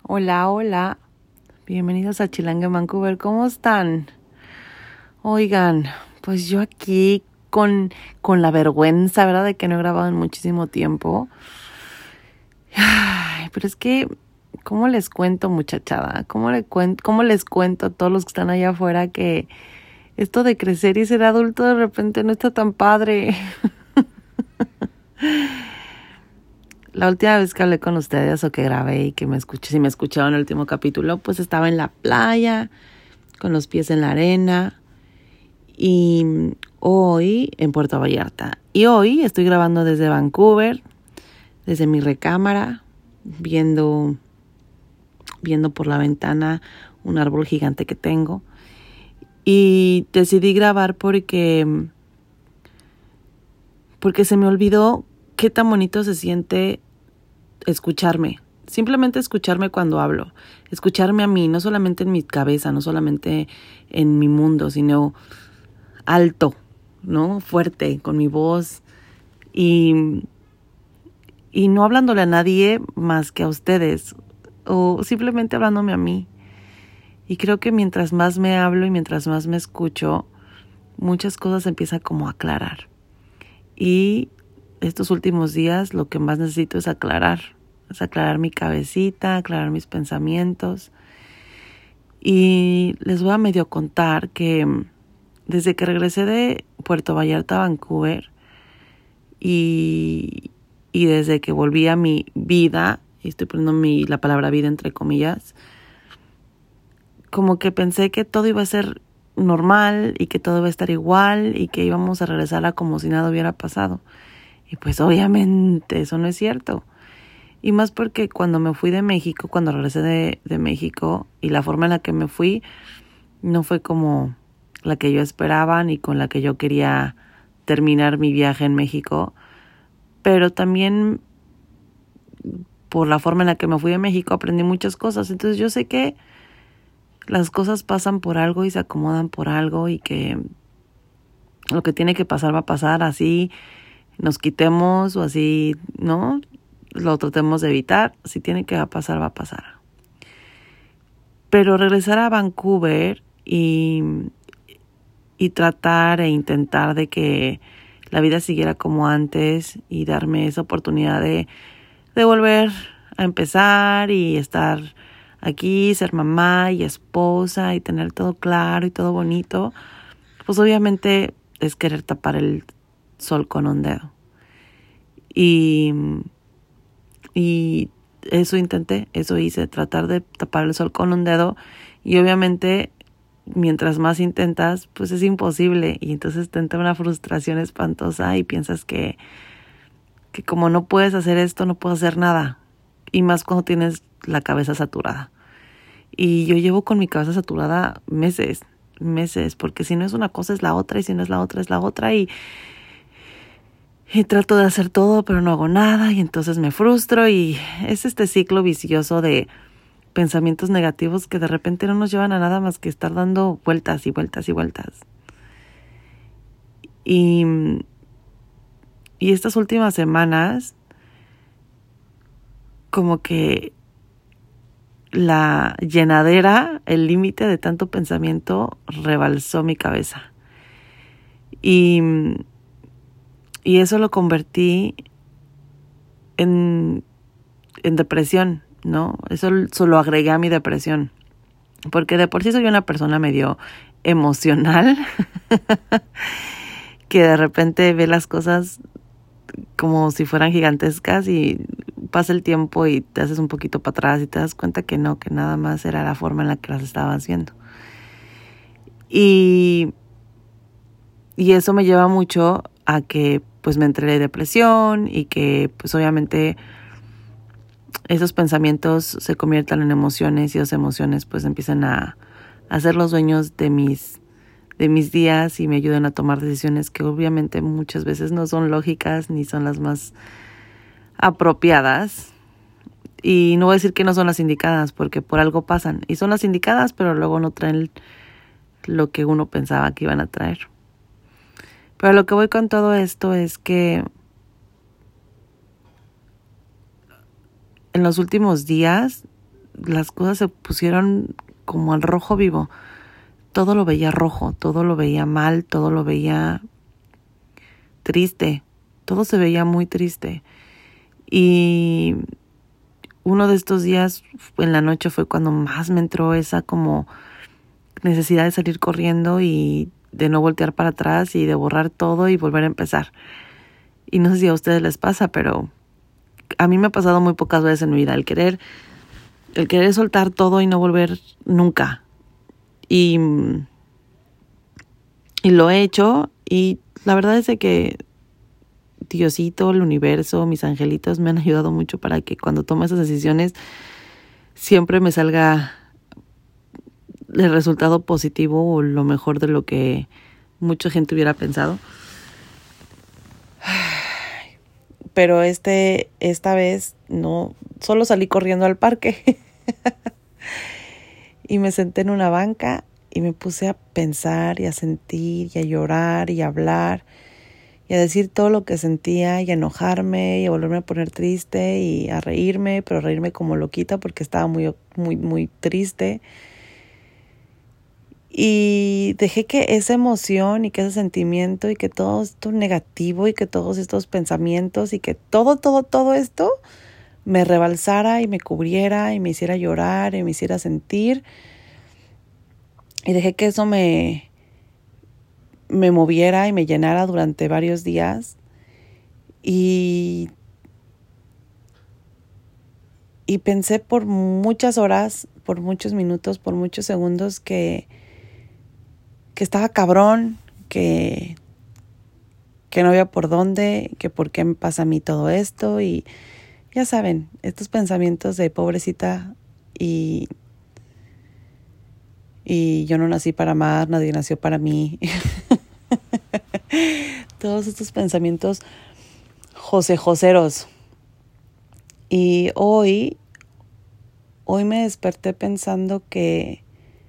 Hola, hola. Bienvenidos a Chilanga Vancouver. ¿Cómo están? Oigan, pues yo aquí con la vergüenza, ¿verdad? De que no he grabado en muchísimo tiempo. Ay, pero es que, ¿cómo les cuento, muchachada? ¿Cómo les cuento a todos los que están allá afuera que esto de crecer y ser adulto de repente no está tan padre? La última vez que hablé con ustedes o que grabé y que si me escucharon en el último capítulo, pues estaba en la playa, con los pies en la arena, y hoy en Puerto Vallarta. Y hoy estoy grabando desde Vancouver, desde mi recámara, viendo por la ventana un árbol gigante que tengo. Y decidí grabar porque se me olvidó qué tan bonito se siente escucharme. Simplemente escucharme cuando hablo. Escucharme a mí, no solamente en mi cabeza, no solamente en mi mundo, sino alto, ¿no? Fuerte, con mi voz y no hablándole a nadie más que a ustedes o simplemente hablándome a mí. Y creo que mientras más me hablo y mientras más me escucho, muchas cosas empiezan como a aclarar. Y estos últimos días lo que más necesito es aclarar mi cabecita, aclarar mis pensamientos. Y les voy a medio contar que desde que regresé de Puerto Vallarta a Vancouver y desde que volví a mi vida, y estoy poniendo la palabra vida entre comillas, como que pensé que todo iba a ser normal y que todo iba a estar igual y que íbamos a regresar a como si nada hubiera pasado. Y pues obviamente eso no es cierto. Y más porque cuando me fui de México, cuando regresé de México, y la forma en la que me fui no fue como la que yo esperaba ni con la que yo quería terminar mi viaje en México, pero también por la forma en la que me fui de México aprendí muchas cosas. Entonces yo sé que las cosas pasan por algo y se acomodan por algo y que lo que tiene que pasar va a pasar, así nos quitemos o así, ¿no? Lo tratemos de evitar. Si tiene que pasar, va a pasar. Pero regresar a Vancouver y tratar e intentar de que la vida siguiera como antes y darme esa oportunidad de volver a empezar y estar aquí, ser mamá y esposa y tener todo claro y todo bonito, pues obviamente es querer tapar el sol con un dedo. Y eso intenté, eso hice, tratar de tapar el sol con un dedo. Y obviamente, mientras más intentas, pues es imposible. Y entonces te entra una frustración espantosa y piensas que como no puedes hacer esto, no puedo hacer nada. Y más cuando tienes la cabeza saturada. Y yo llevo con mi cabeza saturada meses, porque si no es una cosa es la otra, y si no es la otra es la otra, y trato de hacer todo, pero no hago nada, y entonces me frustro, y es este ciclo vicioso de pensamientos negativos que de repente no nos llevan a nada más que estar dando vueltas y vueltas y vueltas. Y estas últimas semanas, como que la llenadera, el límite de tanto pensamiento rebalsó mi cabeza. Y eso lo convertí en depresión, ¿no? Eso lo agregué a mi depresión. Porque de por sí soy una persona medio emocional que de repente ve las cosas como si fueran gigantescas y pasa el tiempo y te haces un poquito para atrás y te das cuenta que no, que nada más era la forma en la que las estabas viendo. Y eso me lleva mucho a que pues me entré de depresión y que pues obviamente esos pensamientos se conviertan en emociones y esas emociones pues empiezan a ser los dueños de mis días y me ayudan a tomar decisiones que obviamente muchas veces no son lógicas ni son las más apropiadas. Y no voy a decir que no son las indicadas porque por algo pasan. Y son las indicadas, pero luego no traen lo que uno pensaba que iban a traer. Pero lo que voy con todo esto es que en los últimos días las cosas se pusieron como al rojo vivo. Todo lo veía rojo, todo lo veía mal, todo lo veía triste, todo se veía muy triste. Y uno de estos días en la noche fue cuando más me entró esa como necesidad de salir corriendo y de no voltear para atrás y de borrar todo y volver a empezar. Y no sé si a ustedes les pasa, pero a mí me ha pasado muy pocas veces en mi vida el querer soltar todo y no volver nunca. Y lo he hecho, y la verdad es de que Diosito, el universo, mis angelitos me han ayudado mucho para que cuando tomo esas decisiones siempre me salga el resultado positivo o lo mejor de lo que mucha gente hubiera pensado. Pero esta vez no, solo salí corriendo al parque y me senté en una banca y me puse a pensar y a sentir y a llorar y a hablar y a decir todo lo que sentía y a enojarme y a volverme a poner triste y a reírme, pero reírme como loquita porque estaba muy, muy, muy triste. Y dejé que esa emoción y que ese sentimiento y que todo esto negativo y que todos estos pensamientos y que todo esto me rebalsara y me cubriera y me hiciera llorar y me hiciera sentir. Y dejé que eso me moviera y me llenara durante varios días. Y pensé por muchas horas, por muchos minutos, por muchos segundos que estaba cabrón, que no había por dónde, que por qué me pasa a mí todo esto. Y ya saben, estos pensamientos de pobrecita y yo no nací para amar, nadie nació para mí. Todos estos pensamientos joseros. Y hoy me desperté pensando que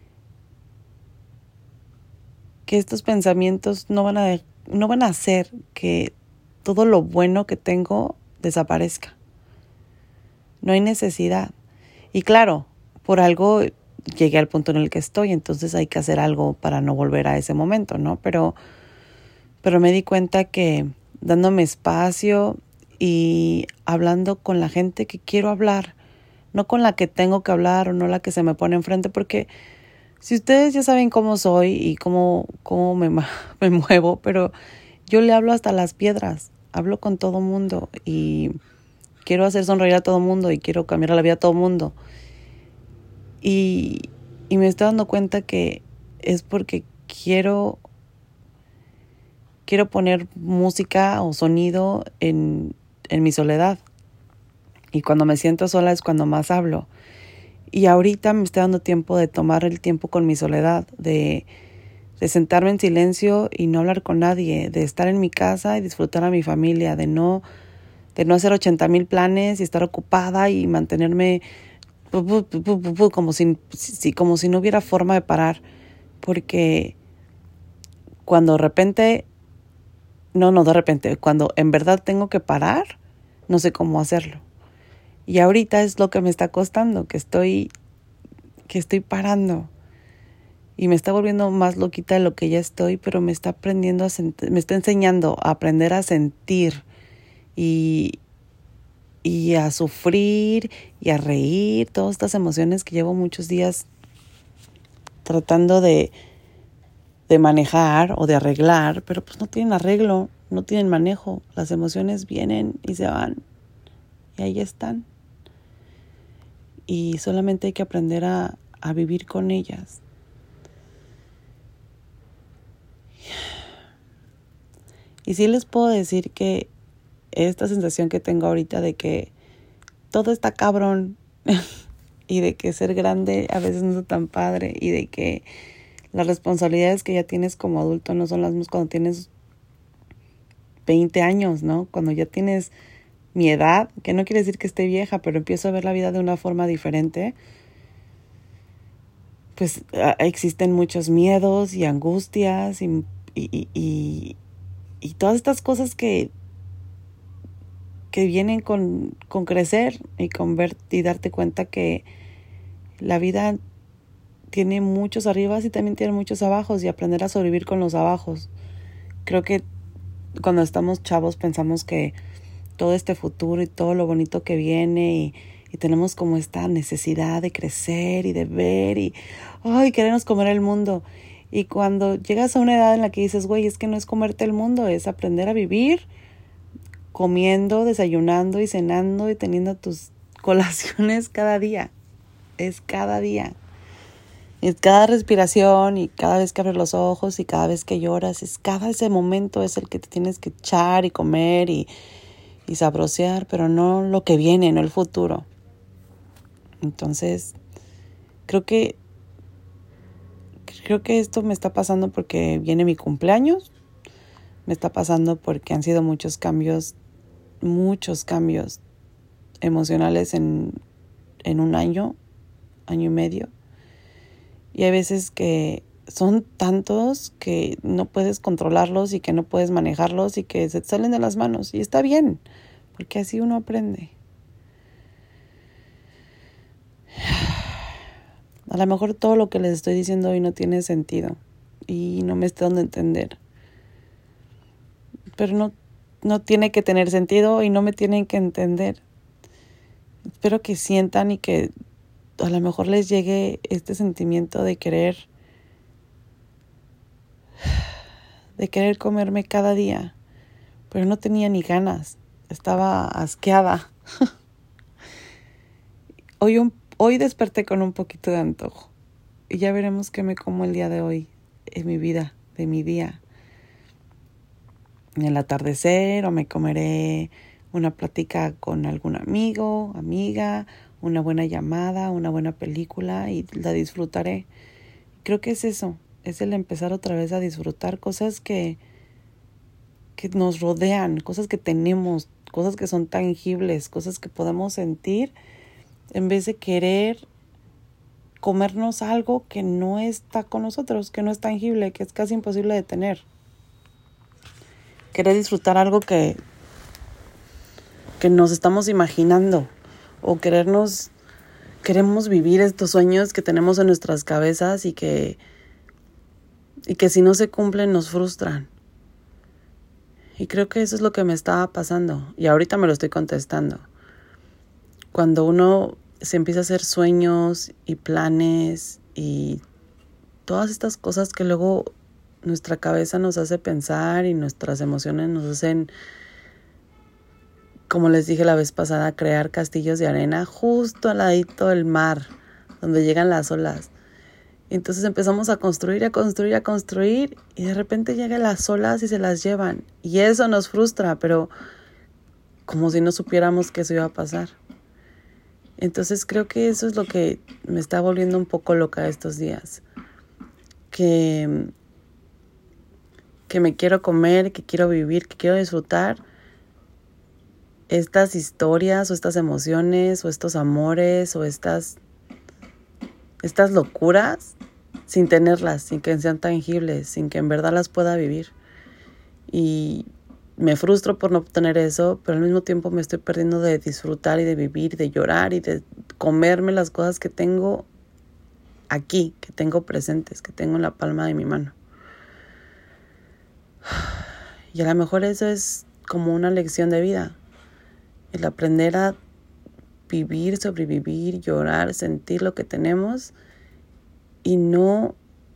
estos pensamientos no van a hacer que todo lo bueno que tengo desaparezca. No hay necesidad. Y claro, por algo llegué al punto en el que estoy, entonces hay que hacer algo para no volver a ese momento, ¿no? Pero me di cuenta que dándome espacio y hablando con la gente que quiero hablar, no con la que tengo que hablar o no la que se me pone enfrente, porque si ustedes ya saben cómo soy y cómo me muevo, pero yo le hablo hasta las piedras, hablo con todo mundo y quiero hacer sonreír a todo mundo y quiero cambiar la vida a todo mundo. Y me estoy dando cuenta que es porque quiero poner música o sonido en mi soledad. Y cuando me siento sola es cuando más hablo. Y ahorita me estoy dando tiempo de tomar el tiempo con mi soledad, de sentarme en silencio y no hablar con nadie, de estar en mi casa y disfrutar a mi familia, de no hacer 80,000 planes y estar ocupada y mantenerme como si no hubiera forma de parar. Porque cuando de repente, cuando en verdad tengo que parar, no sé cómo hacerlo. Y ahorita es lo que me está costando, que estoy parando. Y me está volviendo más loquita de lo que ya estoy, pero me está me está enseñando a aprender a sentir y a sufrir y a reír, todas estas emociones que llevo muchos días tratando de manejar o de arreglar, pero pues no tienen arreglo, no tienen manejo. Las emociones vienen y se van y ahí están. Y solamente hay que aprender a vivir con ellas. Y sí les puedo decir que esta sensación que tengo ahorita de que todo está cabrón y de que ser grande a veces no es tan padre y de que las responsabilidades que ya tienes como adulto no son las mismas cuando tienes 20 años, ¿no? Cuando ya tienes mi edad, que no quiere decir que esté vieja, pero empiezo a ver la vida de una forma diferente, pues existen muchos miedos y angustias y todas estas cosas que vienen con crecer y con ver y darte cuenta que La vida tiene muchos arribas y también tiene muchos abajos, y aprender a sobrevivir con los abajos. Creo que cuando estamos chavos pensamos que todo este futuro y todo lo bonito que viene y tenemos como esta necesidad de crecer y de ver y queremos comer el mundo. Y cuando llegas a una edad en la que dices, güey, es que no es comerte el mundo, es aprender a vivir comiendo, desayunando y cenando y teniendo tus colaciones cada día. Es cada día. Es cada respiración y cada vez que abres los ojos y cada vez que lloras. Es cada ese momento es el que te tienes que echar y comer y sabrosear, pero no lo que viene, no el futuro. Entonces, creo que esto me está pasando porque viene mi cumpleaños. Me está pasando porque han sido muchos cambios emocionales en un año y medio. Y hay veces que son tantos que no puedes controlarlos y que no puedes manejarlos y que se te salen de las manos. Y está bien, porque así uno aprende. A lo mejor todo lo que les estoy diciendo hoy no tiene sentido y no me está dando a entender. Pero no tiene que tener sentido y no me tienen que entender. Espero que sientan y que a lo mejor les llegue este sentimiento de querer comerme cada día, pero no tenía ni ganas, estaba asqueada. Hoy desperté con un poquito de antojo y ya veremos qué me como el día de hoy, en mi vida, de mi día. En el atardecer, o me comeré una plática con algún amigo, amiga, una buena llamada, una buena película y la disfrutaré. Creo que es eso, es el empezar otra vez a disfrutar cosas que nos rodean, cosas que tenemos, cosas que son tangibles, cosas que podemos sentir, en vez de querer comernos algo que no está con nosotros, que no es tangible, que es casi imposible de tener. Querer disfrutar algo que nos estamos imaginando, o queremos vivir estos sueños que tenemos en nuestras cabezas y que si no se cumplen nos frustran. Y creo que eso es lo que me estaba pasando y ahorita me lo estoy contestando. Cuando uno se empieza a hacer sueños y planes y todas estas cosas que luego nuestra cabeza nos hace pensar y nuestras emociones nos hacen, como les dije la vez pasada, crear castillos de arena justo al ladito del mar, donde llegan las olas. Entonces empezamos a construir y de repente llegan las olas y se las llevan. Y eso nos frustra, pero como si no supiéramos que eso iba a pasar. Entonces creo que eso es lo que me está volviendo un poco loca estos días. Que me quiero comer, que quiero vivir, que quiero disfrutar estas historias o estas emociones o estos amores o estas locuras sin tenerlas, sin que sean tangibles, sin que en verdad las pueda vivir. Y me frustro por no obtener eso, pero al mismo tiempo me estoy perdiendo de disfrutar y de vivir, de llorar y de comerme las cosas que tengo aquí, que tengo presentes, que tengo en la palma de mi mano. Y a lo mejor eso es como una lección de vida, el aprender a vivir, sobrevivir, llorar, sentir lo que tenemos y no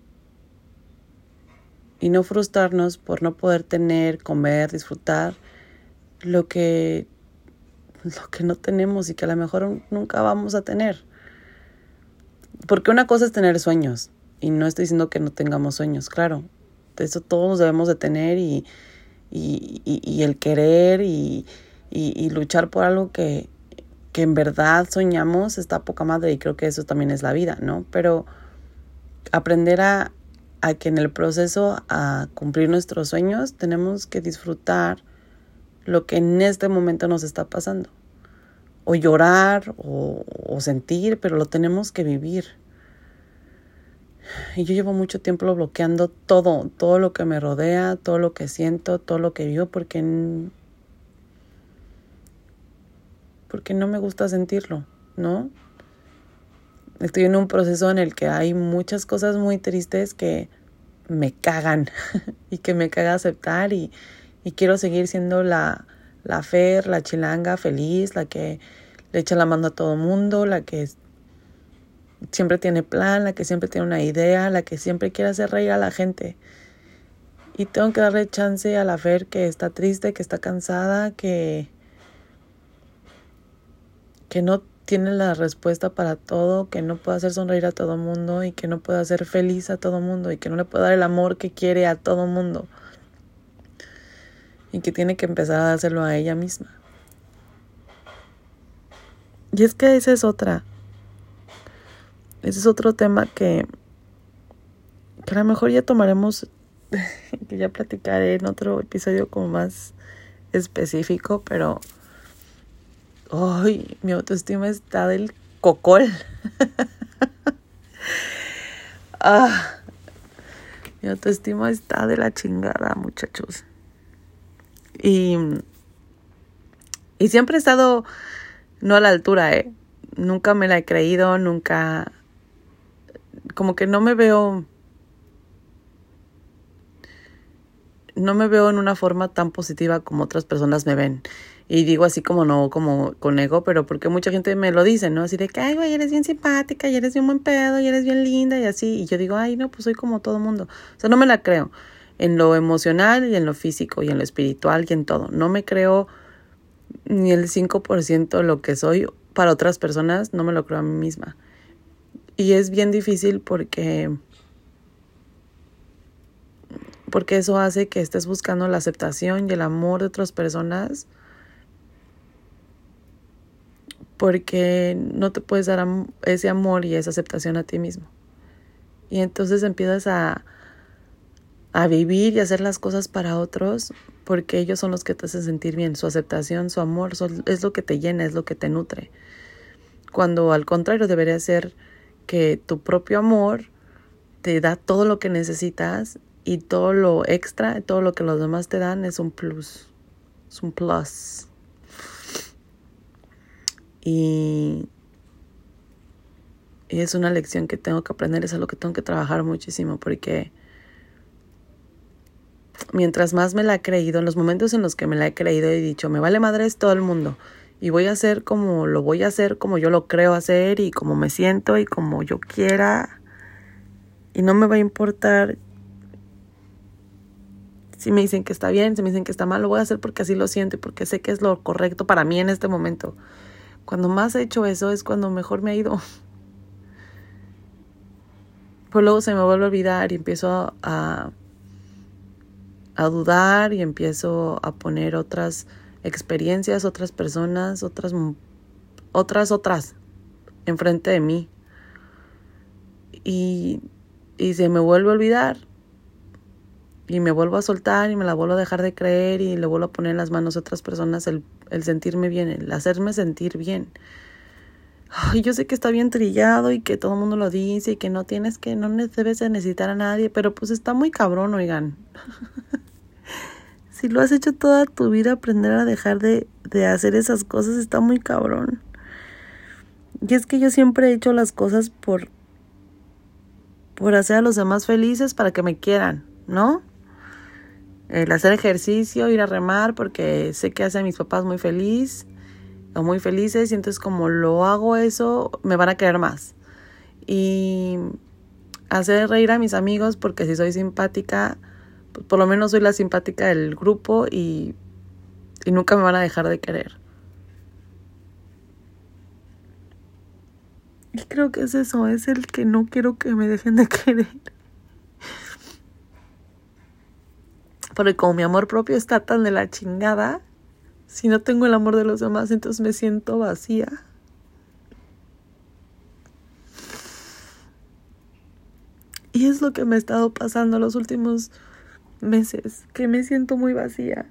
frustrarnos por no poder tener, comer, disfrutar lo que no tenemos y que a lo mejor nunca vamos a tener. Porque una cosa es tener sueños y no estoy diciendo que no tengamos sueños, claro, eso todos debemos de tener y el querer y luchar por algo que en verdad soñamos está poca madre y creo que eso también es la vida, ¿no? Pero aprender a que en el proceso a cumplir nuestros sueños tenemos que disfrutar lo que en este momento nos está pasando. O llorar o sentir, pero lo tenemos que vivir. Y yo llevo mucho tiempo bloqueando todo lo que me rodea, todo lo que siento, todo lo que vivo, porque no me gusta sentirlo, ¿no? Estoy en un proceso en el que hay muchas cosas muy tristes que me cagan y que me caga aceptar y quiero seguir siendo la Fer, la chilanga feliz, la que le echa la mano a todo mundo, la que siempre tiene plan, la que siempre tiene una idea, la que siempre quiere hacer reír a la gente. Y tengo que darle chance a la Fer que está triste, que está cansada, que no tiene la respuesta para todo, que no puede hacer sonreír a todo mundo y que no puede hacer feliz a todo mundo y que no le puede dar el amor que quiere a todo mundo. Y que tiene que empezar a dárselo a ella misma. Y es que esa es otra. Ese es otro tema que a lo mejor ya tomaremos, que ya platicaré en otro episodio como más específico, pero hoy mi autoestima está del cocol. Mi autoestima está de la chingada, muchachos. Y siempre he estado no a la altura, Nunca me la he creído, nunca, como que no me veo en una forma tan positiva como otras personas me ven. Y digo así como no, como con ego, pero porque mucha gente me lo dice, ¿no? Así de que, ay, güey, eres bien simpática, y eres bien buen pedo, y eres bien linda, y así. Y yo digo, ay, no, pues soy como todo mundo. O sea, no me la creo. En lo emocional y en lo físico y en lo espiritual y en todo. No me creo ni el 5% de lo que soy. Para otras personas no me lo creo a mí misma. Y es bien difícil porque eso hace que estés buscando la aceptación y el amor de otras personas, porque no te puedes dar ese amor y esa aceptación a ti mismo. Y entonces empiezas a vivir y hacer las cosas para otros porque ellos son los que te hacen sentir bien. Su aceptación, su amor es lo que te llena, es lo que te nutre. Cuando al contrario debería ser que tu propio amor te da todo lo que necesitas y todo lo extra, todo lo que los demás te dan es un plus. Es un plus. Y es una lección que tengo que aprender, es algo que tengo que trabajar muchísimo porque mientras más me la he creído, en los momentos en los que me la he creído he dicho, me vale madres todo el mundo y voy a hacer como lo voy a hacer, como yo lo creo hacer y como me siento y como yo quiera y no me va a importar si me dicen que está bien, si me dicen que está mal, lo voy a hacer porque así lo siento y porque sé que es lo correcto para mí en este momento. Cuando más he hecho eso es cuando mejor me ha ido. Pues luego se me vuelve a olvidar y empiezo a dudar y empiezo a poner otras experiencias, otras personas, otras enfrente de mí. Y se me vuelve a olvidar. Y me vuelvo a soltar y me la vuelvo a dejar de creer y le vuelvo a poner en las manos a otras personas el sentirme bien, el hacerme sentir bien. Ay, yo sé que está bien trillado y que todo el mundo lo dice y que no debes de necesitar a nadie, pero pues está muy cabrón, oigan. Si lo has hecho toda tu vida, aprender a dejar de hacer esas cosas está muy cabrón. Y es que yo siempre he hecho las cosas por hacer a los demás felices para que me quieran, ¿no? El hacer ejercicio, ir a remar porque sé que hace a mis papás muy felices y entonces como lo hago eso, me van a querer más. Y hacer reír a mis amigos porque si soy simpática, pues por lo menos soy la simpática del grupo y nunca me van a dejar de querer. Y creo que es eso, es el que no quiero que me dejen de querer. Porque como mi amor propio está tan de la chingada, si no tengo el amor de los demás, entonces me siento vacía. Y es lo que me ha estado pasando los últimos meses, que me siento muy vacía.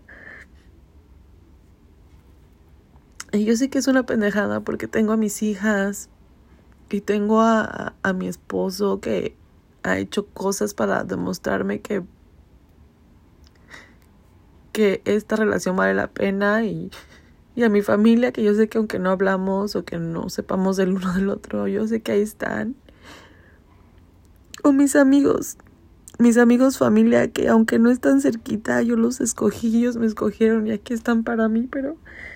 Y yo sé que es una pendejada porque tengo a mis hijas y tengo a mi esposo que ha hecho cosas para demostrarme que esta relación vale la pena y Y a mi familia, que yo sé que aunque no hablamos o que no sepamos del uno del otro, yo sé que ahí están. O mis amigos familia, que aunque no están cerquita, yo los escogí, ellos me escogieron y aquí están para mí, pero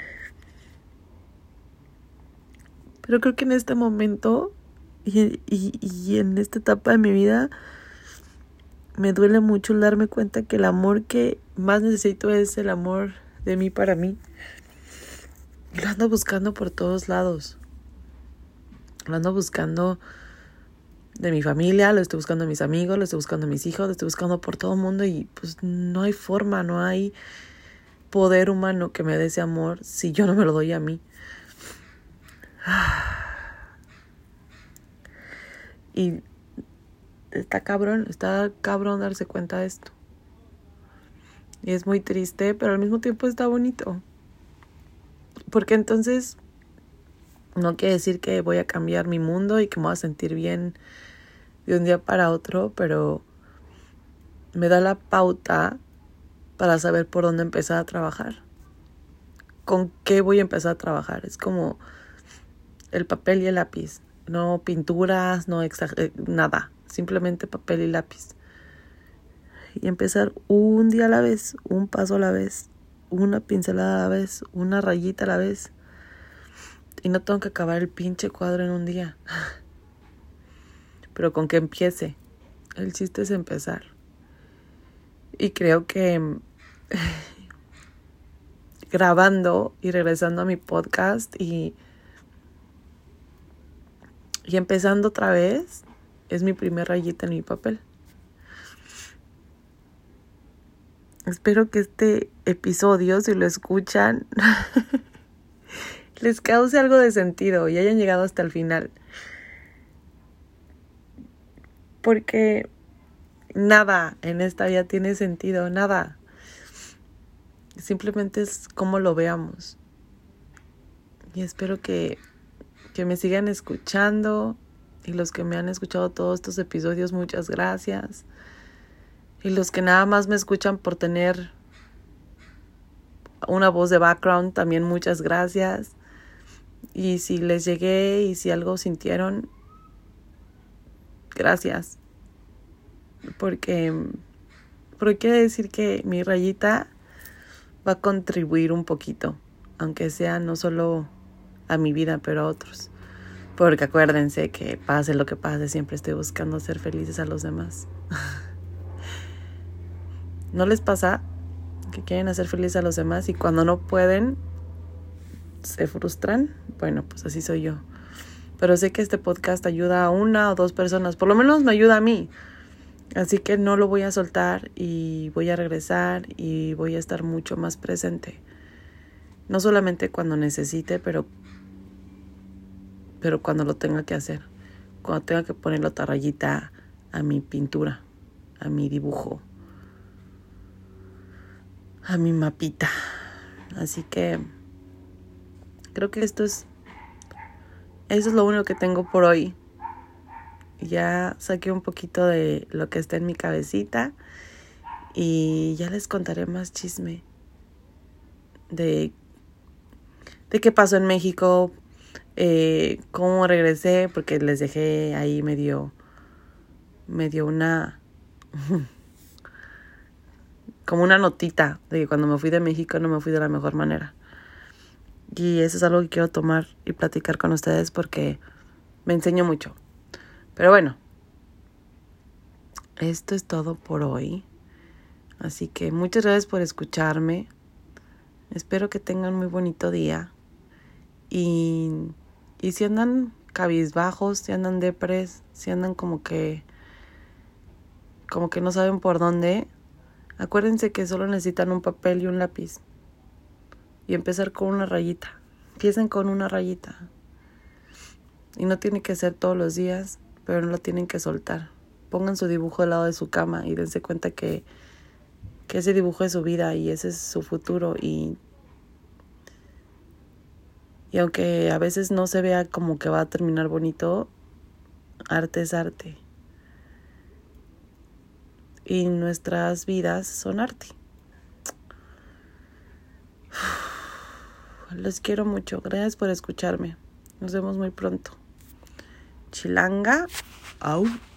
creo que en este momento y en esta etapa de mi vida me duele mucho el darme cuenta que el amor que más necesito es el amor de mí para mí. Y lo ando buscando por todos lados. Lo ando buscando de mi familia, lo estoy buscando de mis amigos, lo estoy buscando de mis hijos, lo estoy buscando por todo el mundo y pues no hay forma, no hay poder humano que me dé ese amor si yo no me lo doy a mí. Y está cabrón darse cuenta de esto. Y es muy triste, pero al mismo tiempo está bonito. Porque entonces no quiere decir que voy a cambiar mi mundo y que me voy a sentir bien de un día para otro, pero me da la pauta para saber por dónde empezar a trabajar. ¿Con qué voy a empezar a trabajar? Es como el papel y el lápiz. No pinturas, no nada. Simplemente papel y lápiz. Y empezar un día a la vez, un paso a la vez, una pincelada a la vez, una rayita a la vez. Y no tengo que acabar el pinche cuadro en un día. Pero con que empiece. El chiste es empezar. Y creo que grabando y regresando a mi podcast y empezando otra vez, es mi primer rayita en mi papel. Espero que este episodio, si lo escuchan, les cause algo de sentido y hayan llegado hasta el final. Porque nada en esta vida tiene sentido, nada. Simplemente es como lo veamos. Y espero que me sigan escuchando. Y los que me han escuchado todos estos episodios, muchas gracias. Y los que nada más me escuchan por tener una voz de background, también muchas gracias. Y si les llegué y si algo sintieron, gracias. Porque quiere decir que mi rayita va a contribuir un poquito, aunque sea no solo a mi vida, pero a otros. Porque acuérdense que pase lo que pase, siempre estoy buscando hacer felices a los demás. ¿No les pasa que quieren hacer felices a los demás y cuando no pueden se frustran? Bueno, pues así soy yo. Pero sé que este podcast ayuda a una o dos personas, por lo menos me ayuda a mí. Así que no lo voy a soltar y voy a regresar y voy a estar mucho más presente. No solamente cuando necesite, pero cuando lo tenga que hacer. Cuando tenga que ponerle otra rayita a mi pintura, a mi dibujo, a mi mapita. Así que creo que eso es lo único que tengo por hoy. Ya saqué un poquito de lo que está en mi cabecita y ya les contaré más chisme de qué pasó en México, cómo regresé, porque les dejé ahí medio una como una notita de que cuando me fui de México no me fui de la mejor manera. Y eso es algo que quiero tomar y platicar con ustedes porque me enseñó mucho. Pero bueno, esto es todo por hoy. Así que muchas gracias por escucharme. Espero que tengan muy bonito día. Y si andan cabizbajos, si andan depres, si andan como que no saben por dónde, acuérdense que solo necesitan un papel y un lápiz. Y empezar con una rayita. Empiecen con una rayita. Y no tiene que ser todos los días, pero no lo tienen que soltar. Pongan su dibujo al lado de su cama y dense cuenta que ese dibujo es su vida y ese es su futuro. Y aunque a veces no se vea como que va a terminar bonito, arte es arte. Y nuestras vidas son arte. los quiero mucho. Gracias por escucharme. Nos vemos muy pronto. Chilanga. Au.